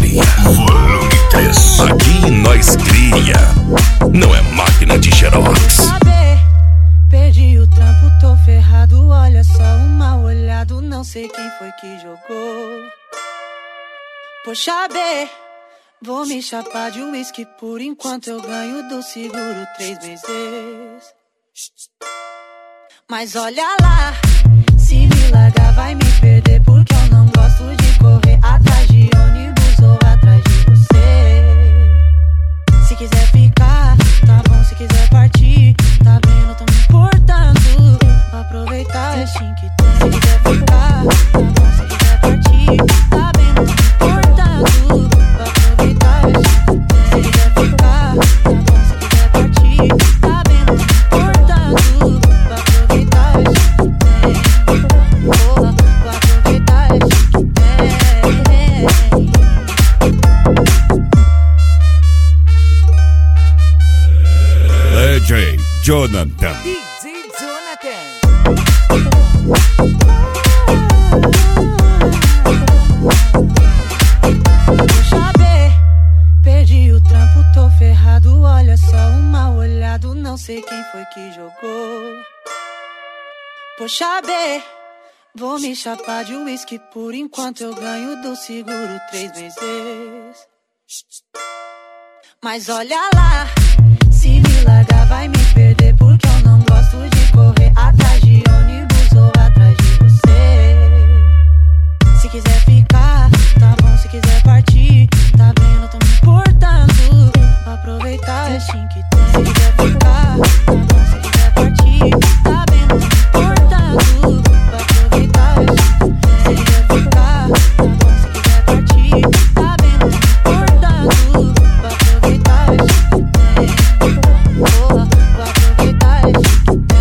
DJ Volume 3. Aqui nós cria, não é máquina de xerox. Perdi o trampo, tô ferrado. Olha só um mal olhado, não sei quem foi que jogou. Poxa B, vou me chapar de uísque por enquanto eu ganho do seguro 3 meses. Mas olha lá, se me largar vai me perder, porque eu não gosto de correr atrás de ônibus ou atrás de você. Se quiser ficar, tá bom, se quiser partir, tá vendo, tô me importando. Vou aproveitar o chin que tem. Se quiser ficar, tá bom, se quiser partir, tá vendo, tô me importando. Vou aproveitar o chin que tem. Se quiser ficar, tá bom, se quiser partir, tá vendo, tô me importando. Vou aproveitar o chin que tem. Vou aproveitar o chin que tem. DJ Jonathan. DJ Jonathan. Puxa B, perdi o trampo, tô ferrado. Olha só um mal olhado, não sei quem foi que jogou. Poxa B, vou me chapar de uísque por enquanto eu ganho do seguro 3 meses. Mas olha lá, se me largar vai me perder, porque eu não gosto de correr atrás de ônibus ou atrás de você. Se quiser ficar, tá bom, se quiser partir, tá vendo, tô me importando. Vou aproveitar o chin que tem. Se quiser ficar, tá bom, se quiser partir, tá vendo, tô me importando. Vou aproveitar o chin que tem. Se quiser ficar, tá bom, se quiser partir, tá vendo, tô me importando. Vou aproveitar o chin que tem. Vou aproveitar o chin que tem.